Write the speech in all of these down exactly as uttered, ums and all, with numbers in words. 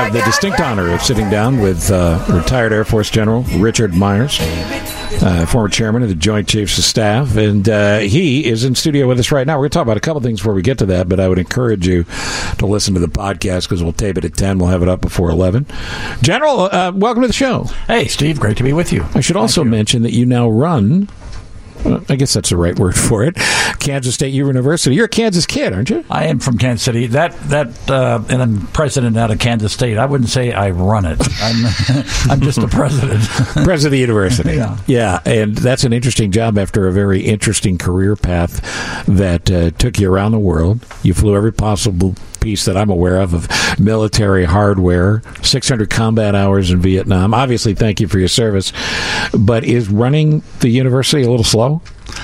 have the distinct honor of sitting down with uh, retired Air Force General Richard Myers, uh, former chairman of the Joint Chiefs of Staff, and uh, he is in studio with us right now. We're going to talk about a couple things before we get to that, but I would encourage you to listen to the podcast because we'll tape it at ten. We'll have it up before eleven. General, uh, welcome to the show. Hey, Steve. Great to be with you. I should also mention that you now run... I guess that's the right word for it. Kansas State University. You're a Kansas kid, aren't you? I am from Kansas City. That that uh, and I'm president out of Kansas State. I wouldn't say I run it. I'm I'm just the president. President of the university. Yeah. Yeah, and that's an interesting job after a very interesting career path that uh, took you around the world. You flew every possible piece that I'm aware of of military hardware, six hundred combat hours in Vietnam. Obviously, thank you for your service. But is running the university a little slow?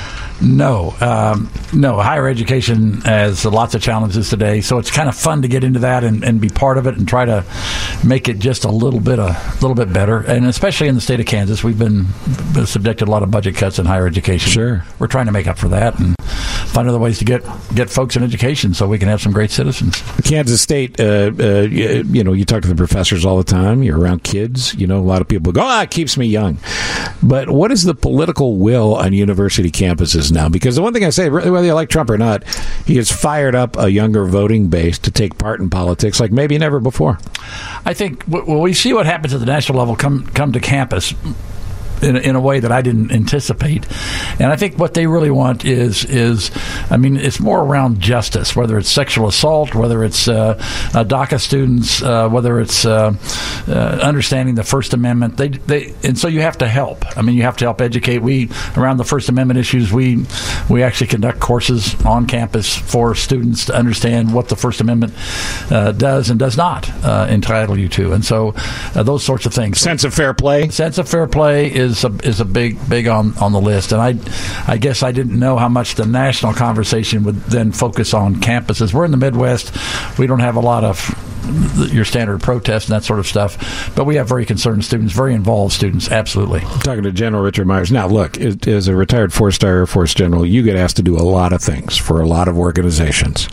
No, um, no. Higher education has lots of challenges today, so it's kind of fun to get into that and, and be part of it and try to make it just a little bit a little bit better. And especially in the state of Kansas, we've been, been subjected to a lot of budget cuts in higher education. Sure, we're trying to make up for that and find other ways to get get folks in education so we can have some great citizens. Kansas State, uh, uh, you, you know, you talk to the professors all the time. You're around kids. You know, a lot of people go, "Ah, it keeps me young." But what is the political will on university campuses now? Because the one thing I say, whether you like Trump or not, he has fired up a younger voting base to take part in politics like maybe never before. I think when we see what happens at the national level come come to campus in a, in a way that I didn't anticipate. And I think what they really want is, is I mean, it's more around justice, whether it's sexual assault, whether it's uh, uh, DACA students, uh, whether it's uh, uh, understanding the First Amendment. They, they, and so you have to help. I mean, you have to help educate. We, around the First Amendment issues, we we actually conduct courses on campus for students to understand what the First Amendment uh, does and does not uh, entitle you to. And so uh, those sorts of things. Sense of fair play? Sense of fair play is Is a, is a big big on, on the list, and I I guess I didn't know how much the national conversation would then focus on campuses. We're in the Midwest. We don't have a lot of your standard protests and that sort of stuff, but we have very concerned students, very involved students, absolutely. I'm talking to General Richard Myers. Now, look, as a retired four-star Air Force general, you get asked to do a lot of things for a lot of organizations.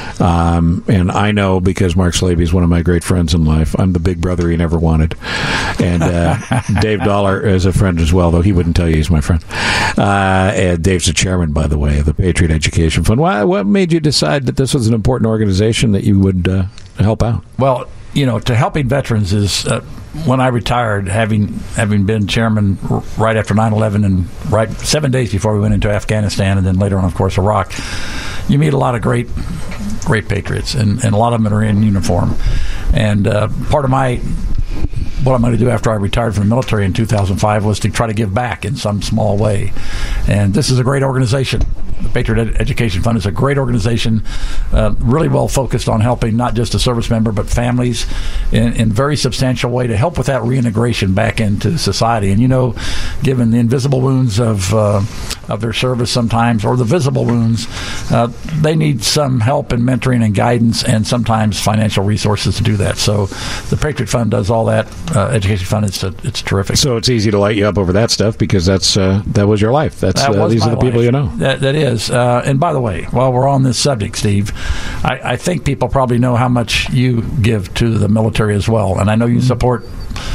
Um, and I know because Mark Slaby is one of my great friends in life. I'm the big brother he never wanted. And uh, Dave Dollar is a friend as well, though he wouldn't tell you he's my friend. Uh, and Dave's the chairman, by the way, of the Patriot Education Fund. Why, what made you decide that this was an important organization that you would uh, help out? Well, you know, to helping veterans is uh, when I retired, having having been chairman r- right after nine eleven and right seven days before we went into Afghanistan and then later on, of course, Iraq, you meet a lot of great great patriots, and, and a lot of them are in uniform. And uh, part of my what I'm going to do after I retired from the military in two thousand five was to try to give back in some small way. And this is a great organization. The Patriot Ed- Education Fund is a great organization, uh, really well focused on helping not just a service member, but families in, in very substantial way to help with that reintegration back into society. And, you know, given the invisible wounds of uh, of their service sometimes, or the visible wounds, uh, they need some help and mentoring and guidance and sometimes financial resources to do that. So the Patriot Fund does all that. Uh, Education Fund, it's a, it's terrific. So it's easy to light you up over that stuff because that's uh, that was your life. That's that uh, these are the people life. you know. That, that is. Uh, and by the way, while we're on this subject, Steve, I, I think people probably know how much you give to the military as well, and I know you support.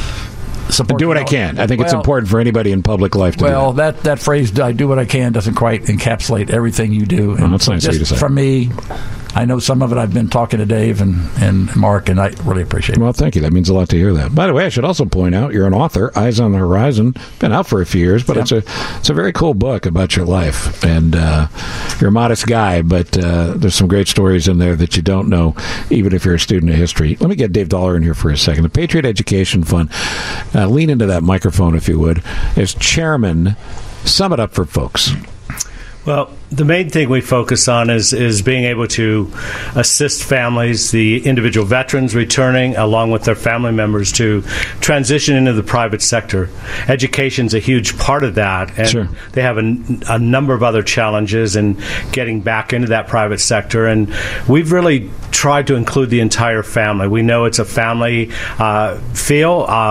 Support do what I can. I think well, it's important for anybody in public life to well, do that. that that phrase, I do what I can, doesn't quite encapsulate everything you do. And oh, that's nice of you to say. From me, I know some of it. I've been talking to Dave and, and Mark, and I really appreciate it. Well, thank you. That means a lot to hear that. By the way, I should also point out you're an author, Eyes on the Horizon. Been out for a few years, but yep. it's a it's a very cool book about your life. And uh, you're a modest guy, but uh, there's some great stories in there that you don't know, even if you're a student of history. Let me get Dave Dollar in here for a second. The Patriot Education Fund. Uh, lean into that microphone, if you would. As chairman, sum it up for folks. Well, the main thing we focus on is, is being able to assist families, the individual veterans returning, along with their family members, to transition into the private sector. Education's a huge part of that, and sure. they have a, a number of other challenges in getting back into that private sector, and we've really tried to include the entire family. We know it's a family uh, feel. Uh,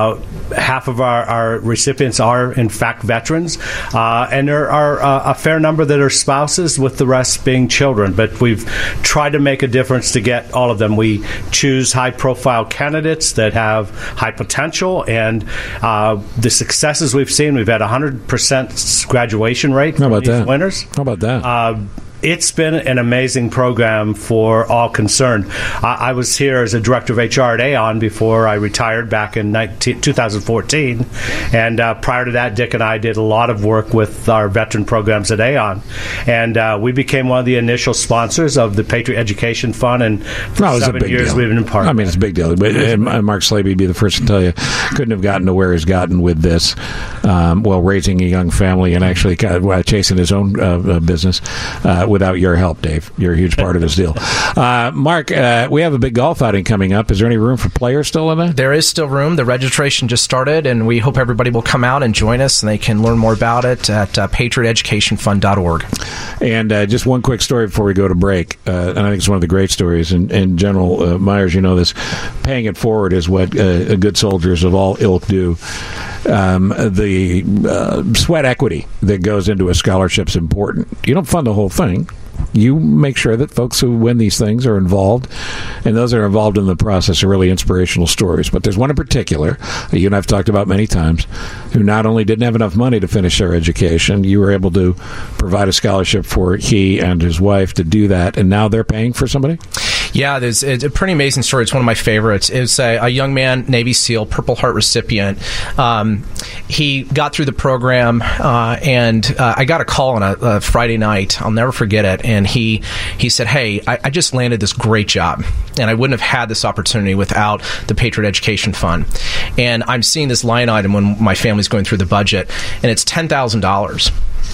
half of our, our recipients are, in fact, veterans, uh, and there are uh, a fair number that are spouses, with the rest being children. But we've tried to make a difference to get all of them. We choose high-profile candidates that have high potential, and uh, the successes we've seen, we've had a one hundred percent graduation rate How about for these that? winners. How about that? Uh, It's been an amazing program for all concerned. I, I was here as a director of H R at Aon before I retired back in nineteen, twenty fourteen. And uh, prior to that, Dick and I did a lot of work with our veteran programs at Aon. And uh, we became one of the initial sponsors of the Patriot Education Fund. And for No, it was a seven big years, deal. we've been part of I mean, it. it's a big deal. But and, and Mark Slaby would be the first to tell you, couldn't have gotten to where he's gotten with this, um, while raising a young family and actually kind of, uh, chasing his own uh, uh, business uh, without your help, Dave. You're a huge part of his deal. Uh, Mark, uh, we have a big golf outing coming up. Is there any room for players still in that? There is still room. The registration just started, and we hope everybody will come out and join us, and they can learn more about it at uh, patriot education fund dot org. And uh, just one quick story before we go to break, uh, and I think it's one of the great stories. And, and General uh, Myers, you know this, paying it forward is what uh, good soldiers of all ilk do. Um, the uh, sweat equity that goes into a scholarship is important. You don't fund the whole thing. You make sure that folks who win these things are involved, and those that are involved in the process are really inspirational stories. But there's one in particular that you and I have talked about many times, who not only didn't have enough money to finish their education, you were able to provide a scholarship for he and his wife to do that, and now they're paying for somebody? Yeah, there's, it's a pretty amazing story. It's one of my favorites. It was a, a young man, Navy SEAL, Purple Heart recipient. Um, he got through the program, uh, and uh, I got a call on a, a Friday night. I'll never forget it. And he he said, "Hey, I, I just landed this great job, and I wouldn't have had this opportunity without the Patriot Education Fund. And I'm seeing this line item when my family's going through the budget, and it's ten thousand dollars.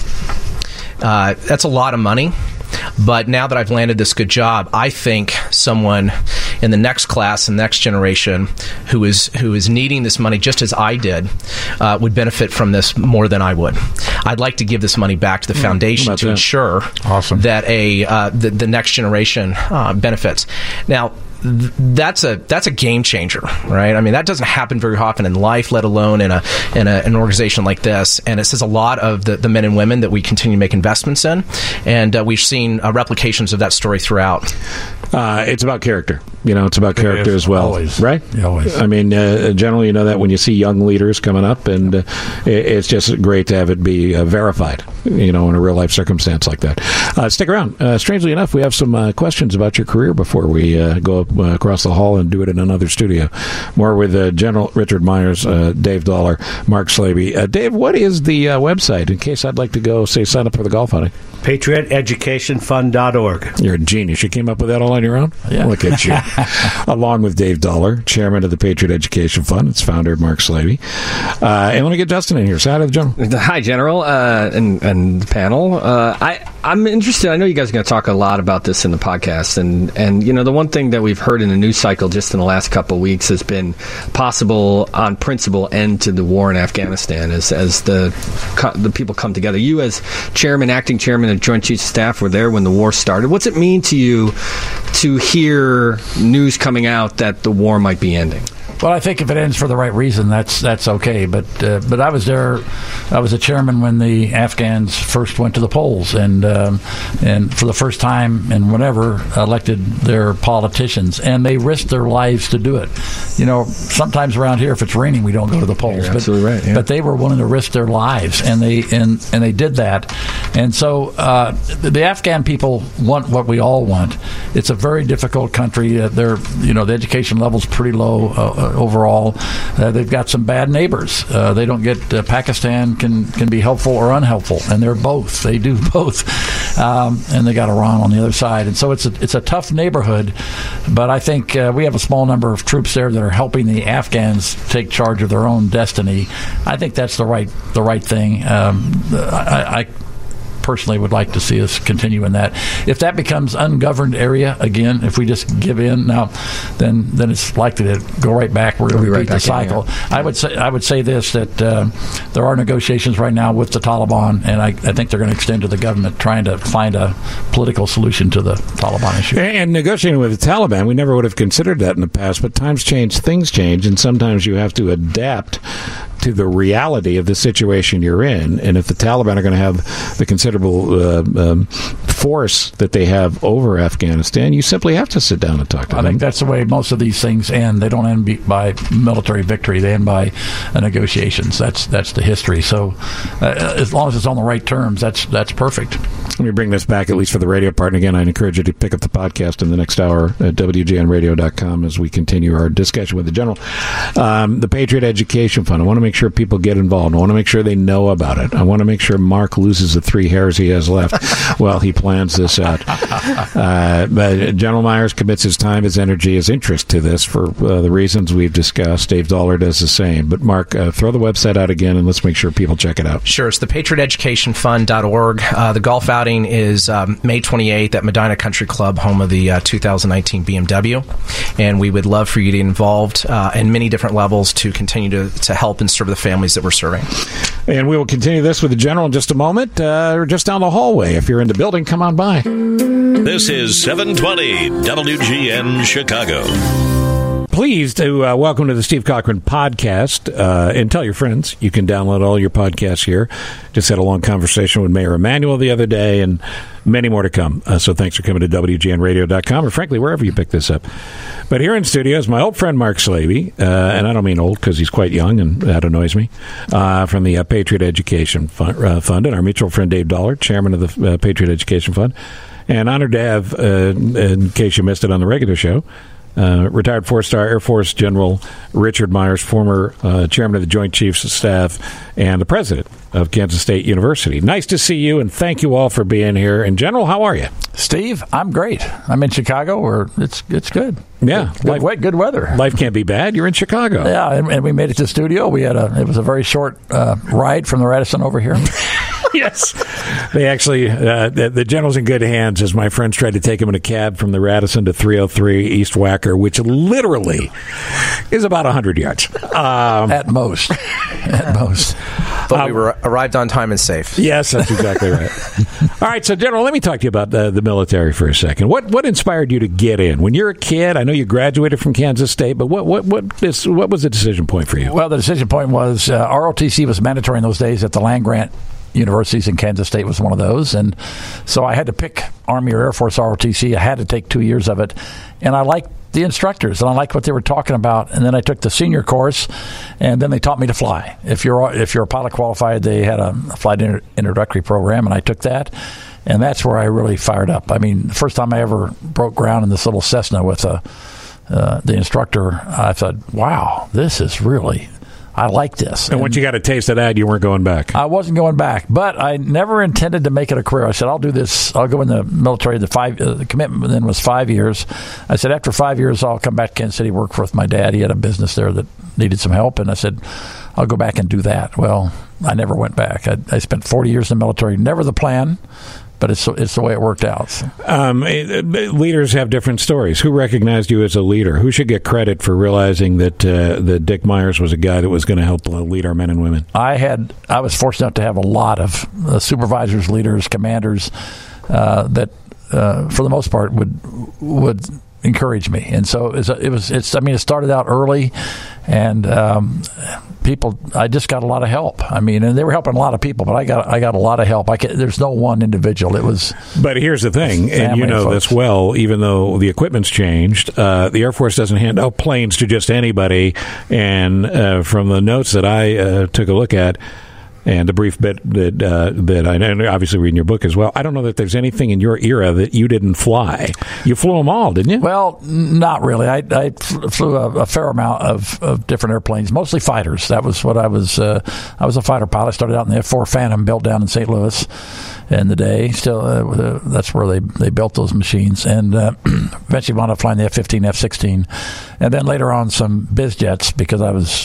Uh, that's a lot of money." But now that I've landed this good job, I think someone in the next class and next generation who is who is needing this money just as I did uh, would benefit from this more than I would. I'd like to give this money back to the foundation to that? ensure Awesome. that a uh, the, the next generation uh, benefits. Now, that's a that's a game changer, right? I mean, that doesn't happen very often in life, let alone in a in a, an organization like this. And it says a lot of the, the men and women that we continue to make investments in, and uh, we've seen uh, replications of that story throughout. Uh, it's about character. You know, it's about character is, as well, always. right? Yeah, always. I mean, uh, generally, you know that when you see young leaders coming up, and uh, it, it's just great to have it be uh, verified, you know, in a real life circumstance like that. Uh, stick around. Uh, strangely enough, we have some uh, questions about your career before we uh, go up, uh, across the hall and do it in another studio. More with uh, General Richard Myers, uh, Dave Dollar, Mark Slaby. Uh, Dave, what is the uh, website in case I'd like to go, say, sign up for the golf outing? patriot education fund dot org. You're a genius. You came up with that all on your own? Yeah. Look at you. Along with Dave Dollar, chairman of the Patriot Education Fund. Its founder, Mark Slaby. Uh, and let me get Justin in here. Say hi to the General. Hi, General, uh, and, and the panel. Uh, I, I'm interested. I know you guys are going to talk a lot about this in the podcast. And, and, you know, the one thing that we've heard in the news cycle just in the last couple of weeks has been possible, on principle, end to the war in Afghanistan as, as the, the people come together. You, as chairman, acting chairman of Joint Chiefs of Staff, were there when the war started. What's it mean to you to hear news coming out that the war might be ending? Well, I think if it ends for the right reason, that's that's okay. But uh, but I was there. I was a chairman when the Afghans first went to the polls, and um, and for the first time in whatever elected their politicians, and they risked their lives to do it. You know, sometimes around here, if it's raining, we don't go to the polls. You're but, absolutely right. Yeah. But they were willing to risk their lives, and they and and they did that. And so uh, the Afghan people want what we all want. It's a very difficult country. Uh, they're you know the education level's pretty low. Uh, Overall, uh, they've got some bad neighbors. Uh, they don't get uh, Pakistan can can be helpful or unhelpful, and they're both. They do both, um, and they got Iran on the other side. And so it's a it's a tough neighborhood. But I think uh, we have a small number of troops there that are helping the Afghans take charge of their own destiny. I think that's the right the right thing. Um, I. I personally would like to see us continue in that. If that becomes ungoverned area again, if we just give in now, then then it's likely to go right back. We're going to repeat the cycle. I would say I would say this, that uh, there are negotiations right now with the Taliban, and I, I think they're going to extend to the government trying to find a political solution to the Taliban issue. And negotiating with the Taliban, we never would have considered that in the past, but times change, things change, and sometimes you have to adapt to the reality of the situation you're in. And if the Taliban are going to have the considerable uh, um, force that they have over Afghanistan, you simply have to sit down and talk to I them. think that's the way most of these things end. They don't end be- by military victory. They end by uh, negotiations. That's that's the history. So uh, as long as it's on the right terms, that's that's perfect. Let me bring this back, at least for the radio part. And again, I encourage you to pick up the podcast in the next hour at W G N radio dot com as we continue our discussion with the General. Um, the Patriot Education Fund. I want to make sure people get involved. I want to make sure they know about it. I want to make sure Mark loses the three hairs he has left while he plans this out. Uh, but General Myers commits his time, his energy, his interest to this for uh, the reasons we've discussed. Dave Dollar does the same. But Mark, uh, throw the website out again and let's make sure people check it out. Sure. It's the patriot education fund dot org. Uh, the golf outing is um, May twenty-eighth at Medina Country Club, home of the uh, two thousand nineteen B M W. And we would love for you to get involved uh, in many different levels to continue to, to help and serve the families that we're serving. And we will continue this with the General in just a moment. Uh, or just down the hallway. If you're in the building, come on by. This is seven twenty W G N Chicago. Pleased to uh, welcome to the Steve Cochran podcast, uh, and tell your friends you can download all your podcasts here. Just had a long conversation with Mayor Emanuel the other day, and many more to come. Uh, so thanks for coming to W G N radio dot com, or frankly, wherever you pick this up. But here in studio is my old friend Mark Slavy, uh, and I don't mean old because he's quite young, and that annoys me, uh, from the uh, Patriot Education Fund, uh, Fund, and our mutual friend Dave Dollar, chairman of the uh, Patriot Education Fund. And honored to have, uh, in case you missed it on the regular show, Uh, retired four-star Air Force General Richard Myers, former uh, chairman of the Joint Chiefs of Staff and the president of Kansas State University. Nice to see you, and thank you all for being here. And General, how are you? Steve, I'm great. I'm in Chicago, where it's it's good. Yeah, good, life, good weather. Life can't be bad. You're in Chicago. Yeah, and, and we made it to the studio. We had a it was a very short uh, ride from the Radisson over here. Yes. They actually, uh, the, the General's in good hands, as my friends tried to take him in a cab from the Radisson to three oh three East Wacker, which literally is about one hundred yards. Um, At most. At most. But um, we were arrived on time and safe. Yes, that's exactly right. All right, so General, let me talk to you about the, the military for a second. What what inspired you to get in? When you're a kid, I know you graduated from Kansas State, but what what what, this, what was the decision point for you? Well, the decision point was uh, R O T C was mandatory in those days at the land-grant universities, and Kansas State was one of those. And so I had to pick Army or Air Force R O T C. I had to take two years of it. And I liked the instructors, and I liked what they were talking about. And then I took the senior course, and then they taught me to fly. If you're if you're a pilot qualified, they had a flight inter- introductory program, and I took that. And that's where I really fired up. I mean, the first time I ever broke ground in this little Cessna with a, uh, the instructor, I thought, wow, this is really... I like this. And, and once you got a taste of that, you weren't going back. I wasn't going back, but I never intended to make it a career. I said, I'll do this. I'll go in the military. The five uh, the commitment then was five years. I said, after five years, I'll come back to Kansas City, work with my dad. He had a business there that needed some help, and I said, I'll go back and do that. Well, I never went back. I, I spent forty years in the military. Never the plan. But it's it's the way it worked out. So. Um, leaders have different stories. Who recognized you as a leader? Who should get credit for realizing that uh, that Dick Myers was a guy that was going to help lead our men and women? I had I was fortunate to have a lot of uh, supervisors, leaders, commanders uh, that, uh, for the most part, would would encourage me. And so it was, it was it's I mean it started out early, and um, people I just got a lot of help. I mean, and they were helping a lot of people, but I got I got a lot of help. I can, there's no one individual. It was. But here's the thing, and you know this well. Even though the equipment's changed, uh, the Air Force doesn't hand out planes to just anybody. And uh, from the notes that I uh, took a look at, and the brief bit that uh, that I know, obviously reading your book as well, I don't know that there's anything in your era that you didn't fly. You flew them all, didn't you? Well, not really. I, I flew a, a fair amount of, of different airplanes, mostly fighters. That was what I was. Uh, I was a fighter pilot. I started out in the F four Phantom, built down in Saint Louis in the day. Still, uh, that's where they, they built those machines, and uh, eventually wound up flying the F fifteen, F sixteen, and then later on some biz jets because I was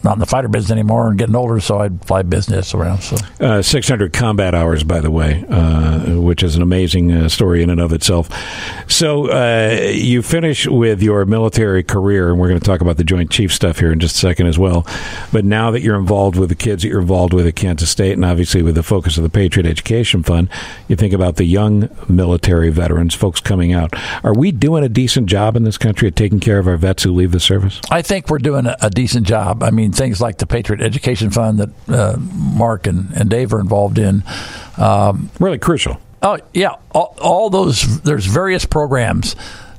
not in the fighter business anymore and getting older, so I'd fly business around. So uh, six hundred combat hours, by the way, uh, which is an amazing uh, story in and of itself. So uh, you finish with your military career, and we're going to talk about the Joint Chiefs stuff here in just a second as well. But now that you're involved with the kids that you're involved with at Kansas State, and obviously with the focus of the Patriot Education Fund, you think about the young military veterans, folks coming out. Are we doing a decent job in this country at taking care of our vets who leave the service? I think we're doing a, a decent job. I mean, things like the Patriot Education Fund that uh, Mark and, and Dave are involved in. Um, really crucial. Oh, yeah. All, all those, there's various programs.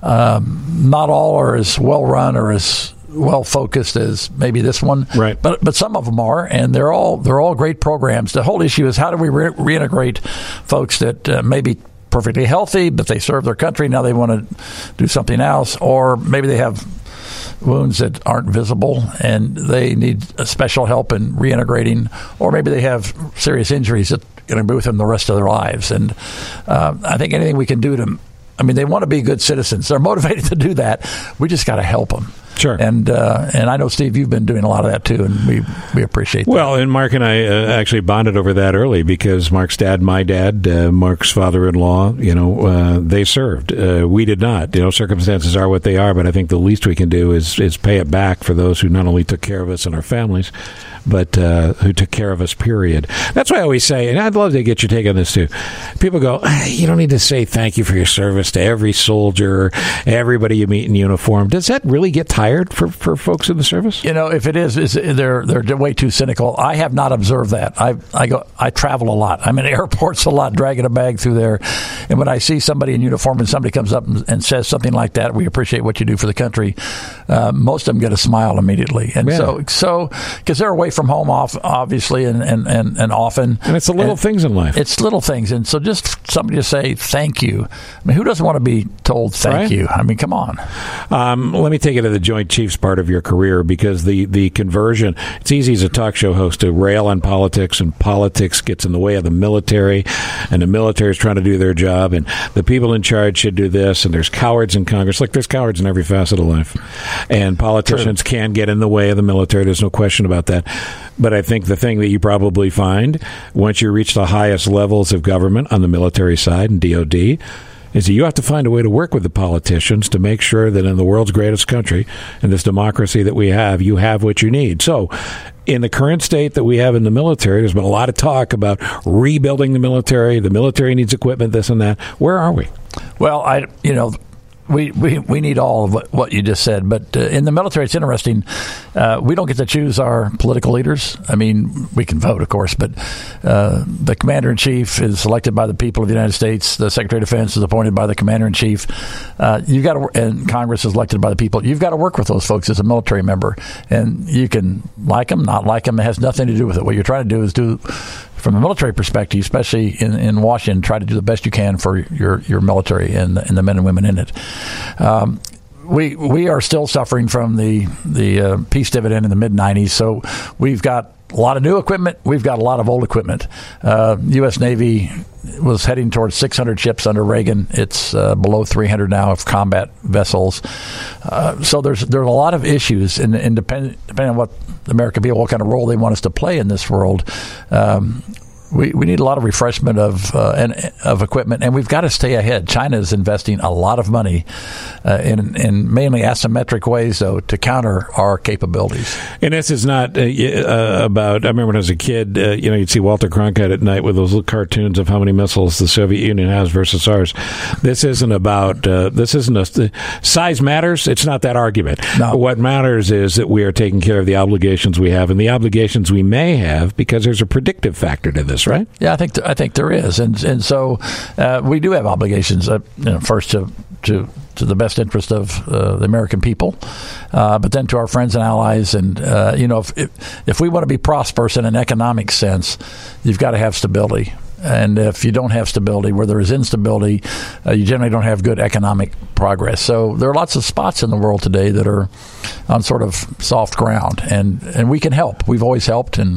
Um, not all are as well run or as well focused as maybe this one. Right. But but some of them are, and they're all they're all great programs. The whole issue is how do we re- reintegrate folks that uh, maybe perfectly healthy, but they serve their country, now they want to do something else, or maybe they have wounds that aren't visible and they need special help in reintegrating, or maybe they have serious injuries that are going to be with them the rest of their lives. And uh, I think anything we can do to, I mean, they want to be good citizens. They're motivated to do that. We just got to help them. Sure. And uh, and I know, Steve, you've been doing a lot of that, too, and we, we appreciate that. Well, and Mark and I uh, actually bonded over that early because Mark's dad, my dad, uh, Mark's father-in-law, you know, uh, they served. Uh, we did not. You know, circumstances are what they are, but I think the least we can do is, is pay it back for those who not only took care of us and our families, but uh, who took care of us, period. That's why I always say, and I'd love to get your take on this, too. People go, you don't need to say thank you for your service to every soldier, everybody you meet in uniform. Does that really get tired for, for folks in the service? You know, if it is, is they're they're way too cynical. I have not observed that. I I go I travel a lot. I'm in airports a lot, dragging a bag through there, and when I see somebody in uniform and somebody comes up and, and says something like that, we appreciate what you do for the country. Uh, most of them get a smile immediately, and yeah. so so because they're away from home, off obviously, and, and, and, and often, and it's the little things in life. It's little things, and so just somebody to say thank you. I mean, who doesn't want to be told thank right? you? I mean, come on. Um, let me take it to the Joint Chiefs part of your career, because the, the conversion, it's easy as a talk show host to rail on politics, and politics gets in the way of the military, and the military is trying to do their job, and the people in charge should do this, and there's cowards in Congress. Like, there's cowards in every facet of life, and politicians True. can get in the way of the military. There's no question about that. But I think the thing that you probably find once you reach the highest levels of government on the military side and D O D is that you have to find a way to work with the politicians to make sure that in the world's greatest country, in this democracy that we have, you have what you need. So in the current state that we have in the military, there's been a lot of talk about rebuilding the military. The military needs equipment, this and that. Where are we? Well, I, you know, We, we we need all of what, what you just said. But uh, in the military, it's interesting. Uh, we don't get to choose our political leaders. I mean, we can vote, of course, but uh, the commander-in-chief is selected by the people of the United States. The Secretary of Defense is appointed by the commander-in-chief. Uh, you got to, and Congress is elected by the people. You've got to work with those folks as a military member. And you can like them, not like them. It has nothing to do with it. What you're trying to do is do, from a military perspective, especially in, in Washington, try to do the best you can for your, your military and the, and the men and women in it. Um, we we are still suffering from the the uh, peace dividend in the mid nineties, so we've got a lot of new equipment. We've got a lot of old equipment. Uh, U S Navy was heading towards six hundred ships under Reagan. It's uh, below three hundred now of combat vessels. Uh, so there's there's a lot of issues, and, and depend, depending on what the American people, what kind of role they want us to play in this world. Um, We we need a lot of refreshment of uh, and of equipment, and we've got to stay ahead. China is investing a lot of money uh, in in mainly asymmetric ways, though, to counter our capabilities. And this is not uh, uh, about. I remember when I was a kid, uh, you know, you'd see Walter Cronkite at night with those little cartoons of how many missiles the Soviet Union has versus ours. This isn't about. Uh, this isn't a size matters. It's not that argument. No. What matters is that we are taking care of the obligations we have and the obligations we may have, because there's a predictive factor to this. Right? Yeah, I think th- I think there is, and and so uh, we do have obligations. Uh, you know, first to to to the best interest of uh, the American people, uh, but then to our friends and allies. And uh, you know, if, if if we want to be prosperous in an economic sense, you've got to have stability. And if you don't have stability, where there is instability, uh, you generally don't have good economic progress. So there are lots of spots in the world today that are on sort of soft ground, and and we can help. We've always helped, and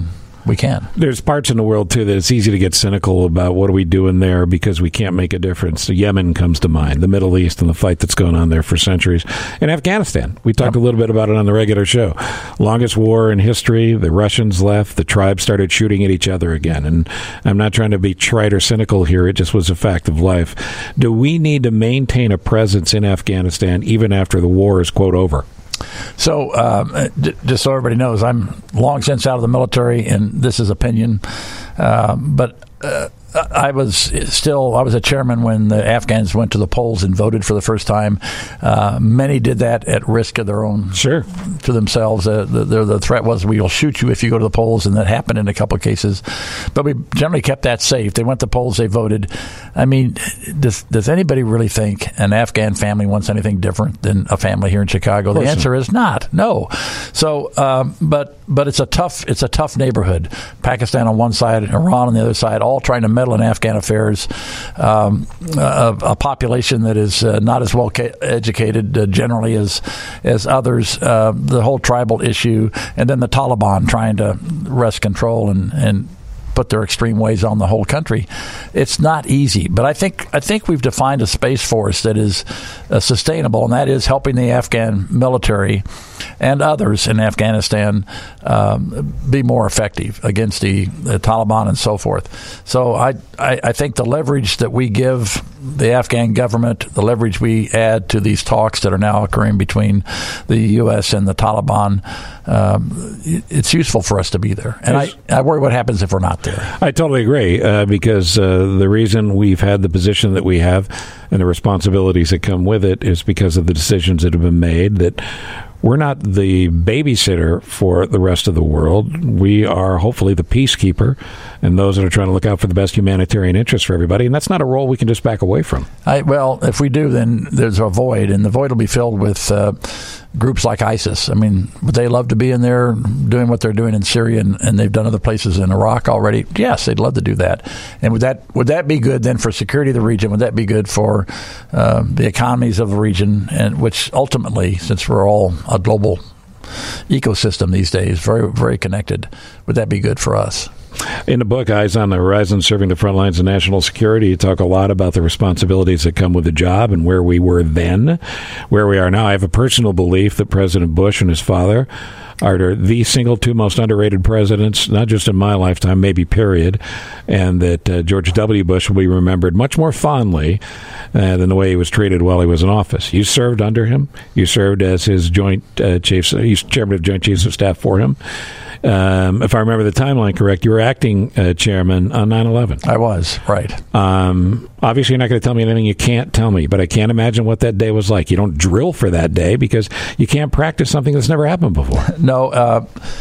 we can. There's parts in the world, too, that it's easy to get cynical about what are we doing there because we can't make a difference. Yemen comes to mind, the Middle East and the fight that's going on there for centuries. And Afghanistan, we talked yep. a little bit about it on the regular show. Longest war in history, the Russians left, the tribes started shooting at each other again. And I'm not trying to be trite or cynical here, it just was a fact of life. Do we need to maintain a presence in Afghanistan even after the war is, quote, over? So, um, just so everybody knows, I'm long since out of the military, and this is opinion. Uh, but uh, I was still, I was a chairman when the Afghans went to the polls and voted for the first time. Uh, many did that at risk of their own, sure, to themselves. Uh, the, the, the threat was, we will shoot you if you go to the polls, and that happened in a couple of cases. But we generally kept that safe. They went to the polls, they voted. I mean, does, does anybody really think an Afghan family wants anything different than a family here in Chicago? The answer is not. No. So, um, but but it's a tough it's a tough neighborhood. Pakistan on one side, Iran on the other side, all trying to meddle in Afghan affairs. Um, a, a population that is uh, not as well ca- educated uh, generally as as others. Uh, the whole tribal issue, and then the Taliban trying to wrest control and and. put their extreme ways on the whole country. It's not easy, but I think I think we've defined a space force that is uh, sustainable, and that is helping the Afghan military and others in Afghanistan um, be more effective against the, the Taliban and so forth. So I, I I think the leverage that we give the Afghan government, the leverage we add to these talks that are now occurring between the U S and the Taliban, um, it's useful for us to be there. And I, I worry what happens if we're not there. I totally agree, uh, because uh, the reason we've had the position that we have and the responsibilities that come with it is because of the decisions that have been made that we're not the babysitter for the rest of the world. We are hopefully the peacekeeper and those that are trying to look out for the best humanitarian interests for everybody. And that's not a role we can just back away from. I, well, if we do, then there's a void, and the void will be filled with uh, groups like ISIS. I mean, would they love to be in there doing what they're doing in Syria, and, and they've done other places in Iraq already? Yes, they'd love to do that. And would that would that be good then for security of the region? Would that be good for uh, the economies of the region? And which ultimately, since we're all a global ecosystem these days, very, very connected, would that be good for us? In the book, Eyes on the Horizon, Serving the Front Lines of National Security, you talk a lot about the responsibilities that come with the job and where we were then, where we are now. I have a personal belief that President Bush and his father are the single two most underrated presidents, not just in my lifetime, maybe period, and that uh, George W. Bush will be remembered much more fondly uh, than the way he was treated while he was in office. You served under him. You served as his joint uh, chiefs, he's chairman of Joint Chiefs of Staff for him. Um, if I remember the timeline correct, you were acting uh, chairman on nine eleven. I was, right. Um, obviously, you're not going to tell me anything you can't tell me, but I can't imagine what that day was like. You don't drill for that day because you can't practice something that's never happened before. No. Uh,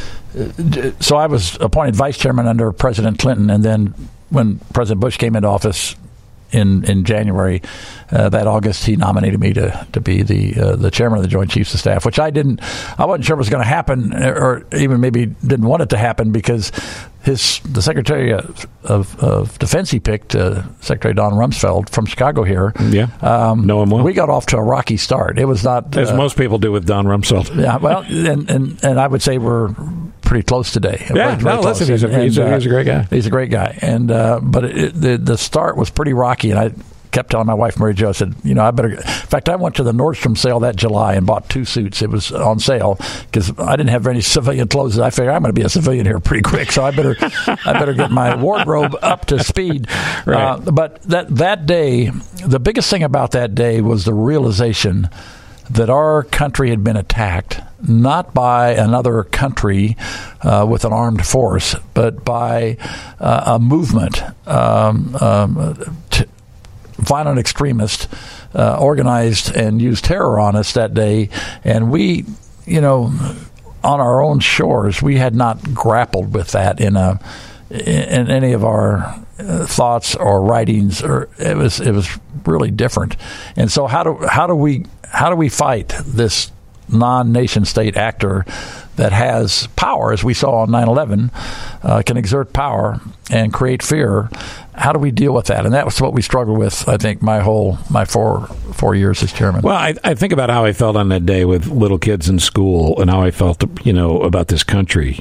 so I was appointed vice chairman under President Clinton, and then when President Bush came into office in in January, uh, that August, he nominated me to to be the uh, the chairman of the Joint Chiefs of Staff, which I didn't, I wasn't sure was going to happen, or even maybe didn't want it to happen, because his the Secretary of, of, of Defense he picked, uh, Secretary Don Rumsfeld from Chicago here. Yeah, um, know him well. We got off to a rocky start. It was not as uh, most people do with Don Rumsfeld. Yeah, well, and and, and I would say we're pretty close today. Yeah, very, very no, close. listen, he's a, and, he's, a, he's a great guy. He's a great guy, and uh, but it, the the start was pretty rocky, and I kept telling my wife, Mary Jo, I said, you know, I better. In fact, I went to the Nordstrom sale that July and bought two suits. It was on sale because I didn't have any civilian clothes. I figured I'm going to be a civilian here pretty quick, so I better, I better get my wardrobe up to speed. Right. Uh, but that that day, the biggest thing about that day was the realization that our country had been attacked, not by another country uh, with an armed force, but by uh, a movement, um, um, t- violent extremists uh, organized and used terror on us that day. And we, you know, on our own shores, we had not grappled with that in a in any of our uh, thoughts or writings, or it was it was really different. And so how do how do we how do we fight this non-nation state actor that has power, as we saw on nine eleven, uh, can exert power and create fear? How do we deal with that? And that was what we struggled with, I think, my whole my four four years as chairman. Well, I, I think about how I felt on that day with little kids in school and how I felt, you know, about this country.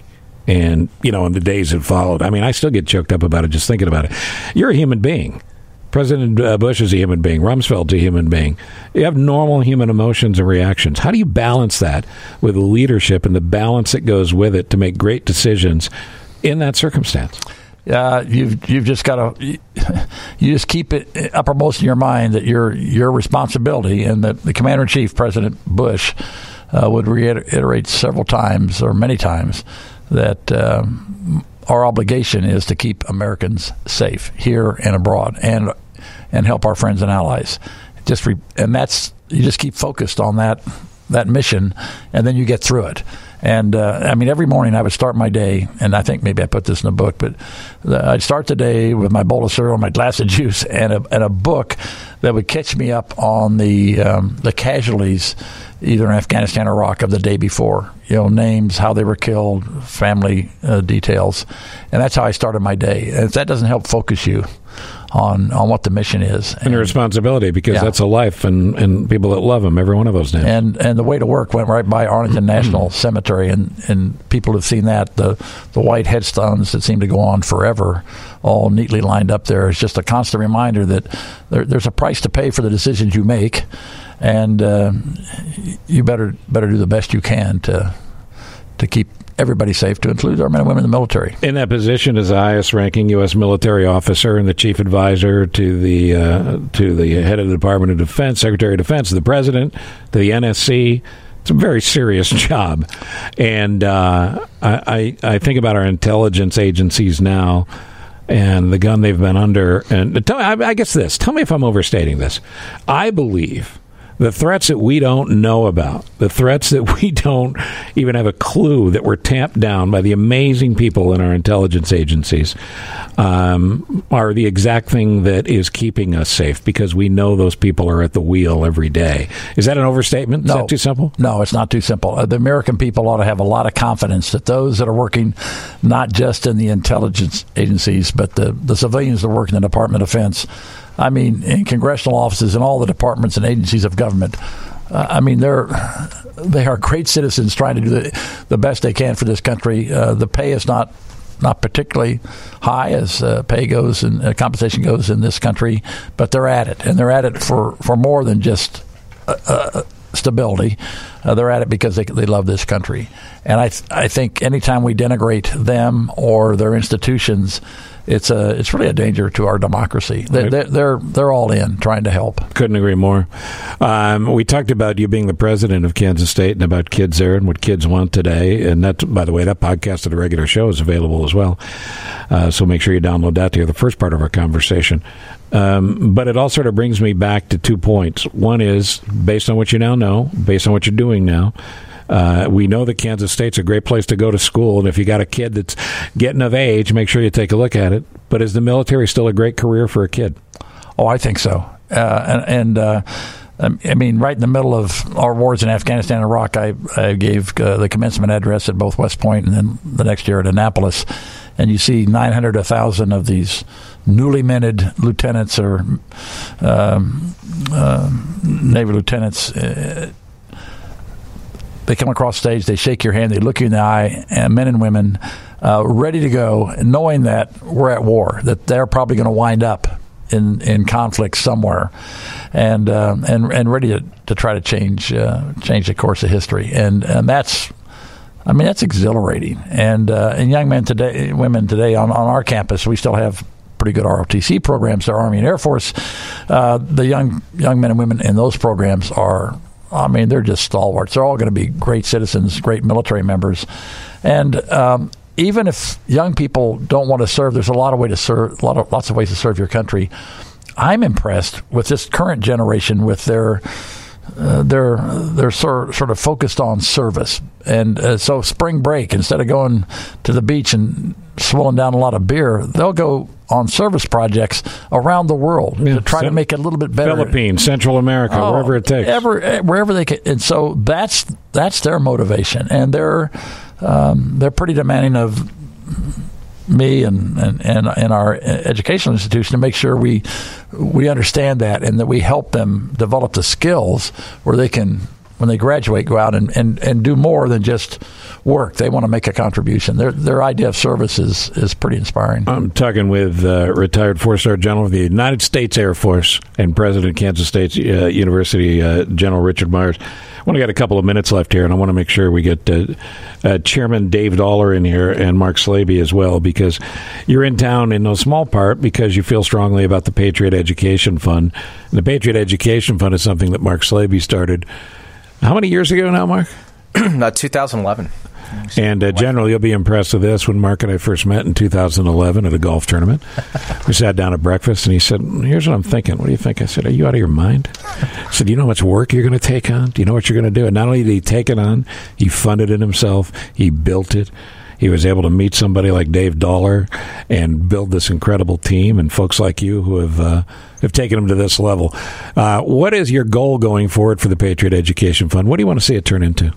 And, you know, in the days that followed, I mean, I still get choked up about it just thinking about it. You're a human being. President Bush is a human being. Rumsfeld's a human being. You have normal human emotions and reactions. How do you balance that with the leadership and the balance that goes with it to make great decisions in that circumstance? Uh, you've you've just got to you just keep it uppermost in your mind that your your responsibility, and that the Commander in Chief, President Bush, uh, would reiterate several times or many times that um, our obligation is to keep Americans safe here and abroad, and and help our friends and allies. Just re- and that's you just keep focused on that that mission, and then you get through it. And, uh, I mean, every morning I would start my day, and I think maybe I put this in a book, but I'd start the day with my bowl of cereal, my glass of juice, and a, and a book that would catch me up on the um, the casualties, either in Afghanistan or Iraq, of the day before. You know, names, how they were killed, family uh, details. And that's how I started my day. And if that doesn't help focus you on on what the mission is. And, and your responsibility, because yeah. that's a life, and, and people that love them, every one of those names. And and the way to work went right by Arlington National Cemetery, and, and people have seen that, the the white headstones that seem to go on forever, all neatly lined up there. It's just a constant reminder that there, there's a price to pay for the decisions you make, and uh, you better better do the best you can to to keep everybody safe, to include our men and women in the military. In that position as the highest-ranking U S military officer and the chief advisor to the uh, to the head of the Department of Defense, Secretary of Defense, the President, to the N S C, it's a very serious job. And uh, I, I, I think about our intelligence agencies now and the gun they've been under. And tell me, I, I guess this. Tell me if I'm overstating this. I believe the threats that we don't know about, the threats that we don't even have a clue that were tamped down by the amazing people in our intelligence agencies, um, are the exact thing that is keeping us safe, because we know those people are at the wheel every day. Is that an overstatement? Is no, that too simple? No, it's not too simple. Uh, the American people ought to have a lot of confidence that those that are working not just in the intelligence agencies, but the, the civilians that work in the Department of Defense, I mean, in congressional offices and all the departments and agencies of government, uh, I mean, they're they are great citizens trying to do the, the best they can for this country. Uh, the pay is not not particularly high as uh, pay goes and uh, compensation goes in this country, but they're at it, and they're at it for, for more than just uh, uh, stability. Uh, they're at it because they they love this country, and I th- I think anytime we denigrate them or their institutions, it's a it's really a danger to our democracy. They, they're, they're they're all in trying to help. Couldn't agree more. Um, we talked about you being the president of Kansas State and about kids there and what kids want today. And that, by the way, that podcast of the regular show is available as well. Uh, so make sure you download that to hear the first part of our conversation. Um, but it all sort of brings me back to two points. One is, based on what you now know, based on what you're doing now, Uh, we know that Kansas State's a great place to go to school, and if you got a kid that's getting of age, make sure you take a look at it. But is the military still a great career for a kid? Oh, I think so. Uh, and and uh, I mean, right in the middle of our wars in Afghanistan and Iraq, I, I gave uh, the commencement address at both West Point and then the next year at Annapolis. And you see nine hundred, one thousand of these newly minted lieutenants or um, uh, Navy lieutenants. Uh, They come across stage, they shake your hand, they look you in the eye, and men and women uh, ready to go, knowing that we're at war, that they're probably going to wind up in, in conflict somewhere, and uh, and and ready to, to try to change uh, change the course of history. And and that's, I mean, that's exhilarating. And uh, and young men today, women today on, on our campus, we still have pretty good R O T C programs. Our Army and Air Force, uh, the young young men and women in those programs are, I mean, they're just stalwarts. They're all going to be great citizens, great military members. And um, even if young people don't want to serve, there's a lot of way to serve, a lot of lots of ways to serve your country. I'm impressed with this current generation, with their uh, they're they're sort sort of focused on service. And uh, so spring break, instead of going to the beach and swilling down a lot of beer, they'll go on service projects around the world yeah, to try to make it a little bit better. Philippines, Central America, oh, wherever it takes. Ever, wherever they can. And so that's that's their motivation. And they're um, they're pretty demanding of me and, and, and, and our educational institution to make sure we we understand that, and that we help them develop the skills where they can when they graduate, go out and, and, and do more than just work. They want to make a contribution. Their their idea of service is, is pretty inspiring. I'm talking with uh, retired four-star General of the United States Air Force and President of Kansas State uh, University, uh, General Richard Myers. I only got a couple of minutes left here, and I want to make sure we get uh, uh, Chairman Dave Dollar in here and Mark Slaby as well, because you're in town in no small part because you feel strongly about the Patriot Education Fund. And the Patriot Education Fund is something that Mark Slaby started how many years ago now, Mark? uh, two thousand eleven. And uh, General, you'll be impressed with this. When Mark and I first met in two thousand eleven at a golf tournament, we sat down at breakfast, and he said, here's what I'm thinking. What do you think? I said, are you out of your mind? I said, do you know how much work you're going to take on? Do you know what you're going to do? And not only did he take it on, he funded it himself. He built it. He was able to meet somebody like Dave Dollar and build this incredible team, and folks like you who have uh, have taken him to this level. Uh, what is your goal going forward for the Patriot Education Fund? What do you want to see it turn into?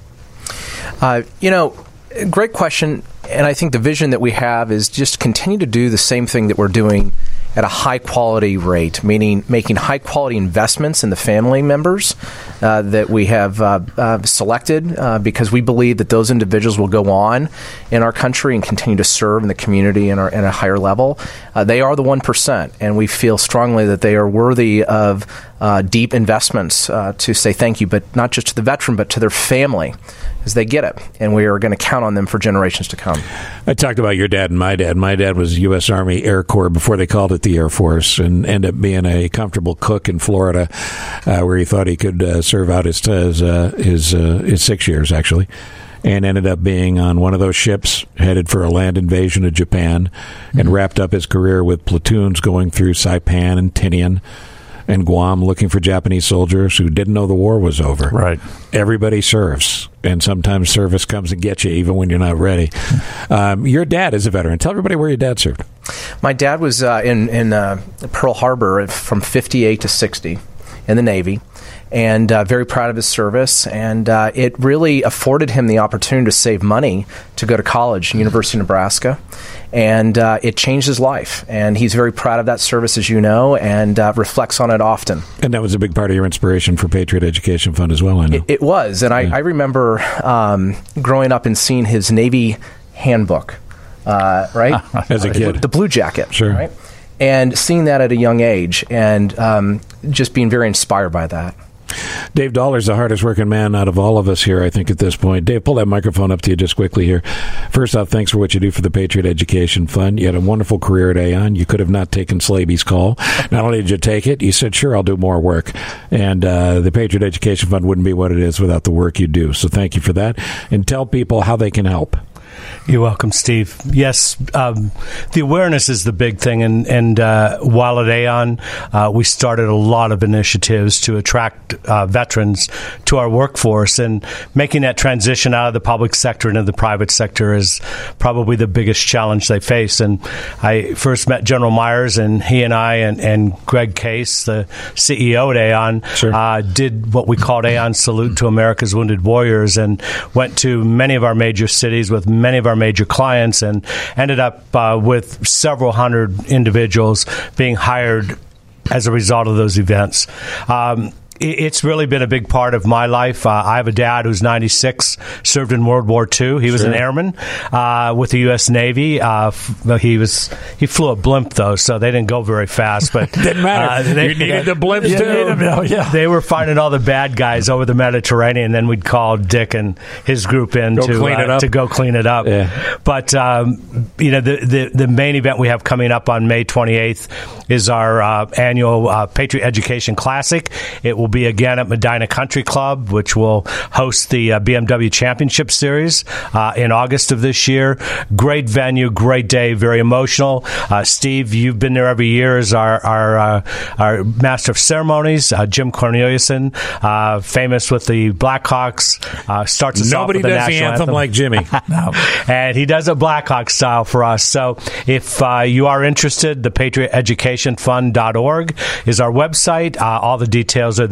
Uh, you know, great question. And I think the vision that we have is just continue to do the same thing that we're doing at a high-quality rate, meaning making high-quality investments in the family members uh, that we have uh, uh, selected uh, because we believe that those individuals will go on in our country and continue to serve in the community and are at a higher level. Uh, they are the one percent, and we feel strongly that they are worthy of uh, deep investments uh, to say thank you, but not just to the veteran, but to their family as they get it, and we are going to count on them for generations to come. I talked about your dad and my dad. My dad was U S Army Air Corps before they called it the Air Force, and ended up being a comfortable cook in Florida, uh, where he thought he could uh, serve out his his uh, his, uh, his six years actually, and ended up being on one of those ships headed for a land invasion of Japan, mm-hmm. and wrapped up his career with platoons going through Saipan and Tinian and Guam looking for Japanese soldiers who didn't know the war was over. Right. Everybody serves, and sometimes service comes and gets you even when you're not ready. Um, your dad is a veteran. Tell everybody where your dad served. My dad was uh, in, in uh, Pearl Harbor from fifty-eight to sixty in the Navy, and uh, very proud of his service. And uh, it really afforded him the opportunity to save money to go to college, University of Nebraska. And uh, it changed his life. And he's very proud of that service, as you know, and uh, reflects on it often. And that was a big part of your inspiration for Patriot Education Fund as well, I know. It, it was. And I, yeah. I remember um, growing up and seeing his Navy handbook, uh, right? As a kid. The Blue Jacket. Sure. Right? And seeing that at a young age and um, just being very inspired by that. Dave Dollar's the hardest working man out of all of us here, I think, at this point. Dave, pull that microphone up to you just quickly here. First off, thanks for what you do for the Patriot Education Fund. You had a wonderful career at Aon. You could have not taken Slaby's call. Not only did you take it, you said, sure, I'll do more work. And uh, the Patriot Education Fund wouldn't be what it is without the work you do. So thank you for that. And tell people how they can help. You're welcome, Steve. Yes, um, the awareness is the big thing, and, and uh, while at Aon, uh, we started a lot of initiatives to attract uh, veterans to our workforce, and making that transition out of the public sector into the private sector is probably the biggest challenge they face. And I first met General Myers, and he and I and, and Greg Case, the C E O at Aon, sure. uh, did what we called Aon Salute to America's Wounded Warriors, and went to many of our major cities with many of our major clients, and ended up uh, with several hundred individuals being hired as a result of those events. Um, It's really been a big part of my life. Uh, I have a dad who's ninety-six, served in World War Two. He was sure. an airman uh, with the U S Navy. Uh, f- he was he flew a blimp, though, so they didn't go very fast. But didn't matter. Uh, they, you needed they, the blimps, yeah, too. They, yeah. they were finding all the bad guys over the Mediterranean, and then we'd call Dick and his group in go to, clean it uh, up. to go clean it up. Yeah. But, um, you know, the, the, the main event we have coming up on May twenty-eighth is our uh, annual uh, Patriot Education Classic. It will be again at Medina Country Club, which will host the uh, B M W Championship Series uh, in August of this year. Great venue, great day, very emotional. Uh, Steve, you've been there every year as our our, uh, our Master of Ceremonies. Uh, Jim Corneliuson, uh, famous with the Blackhawks, uh, starts us Nobody off with the does the national anthem, anthem like Jimmy. no. And he does it Blackhawk style for us. So if uh, you are interested, the patriot education fund dot org is our website. Uh, all the details are there.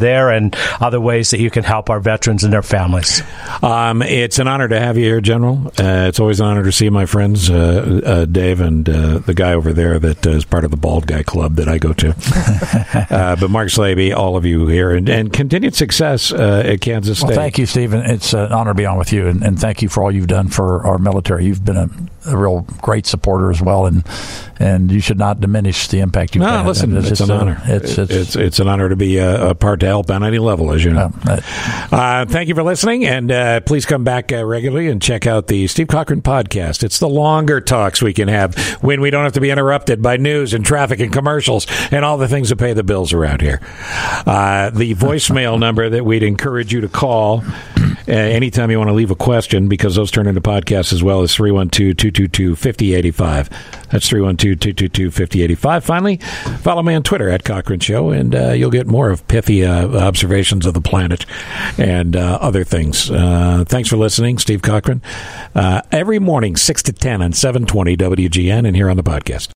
there and other ways that you can help our veterans and their families. Um, it's an honor to have you here, General. Uh, it's always an honor to see my friends, uh, uh, Dave, and uh, the guy over there that uh, is part of the Bald Guy Club that I go to. uh, but Mark Slaby, all of you here, and, and continued success uh, at Kansas State. Well, thank you, Stephen. It's an honor to be on with you, and, and thank you for all you've done for our military. You've been a, a real great supporter as well, and and you should not diminish the impact you've no, had. listen, it's, it's an a, honor. It's it's, it's it's an honor to be a, a part to help on any level, as you know. Uh, uh, thank you for listening, and uh, please come back uh, regularly and check out the Steve Cochran podcast. It's the longer talks we can have when we don't have to be interrupted by news and traffic and commercials and all the things that pay the bills around here. Uh, the voicemail number that we'd encourage you to call uh, anytime you want to leave a question, because those turn into podcasts as well, is three one two, two two two, five oh eight five. That's three one two, two two two, five oh eight five. Finally, follow me on Twitter at Cochran Show, and uh, you'll get more of pithy uh, observations of the planet and uh, other things. Uh, thanks for listening, Steve Cochran. Uh, every morning, six to ten on seven twenty W G N and here on the podcast.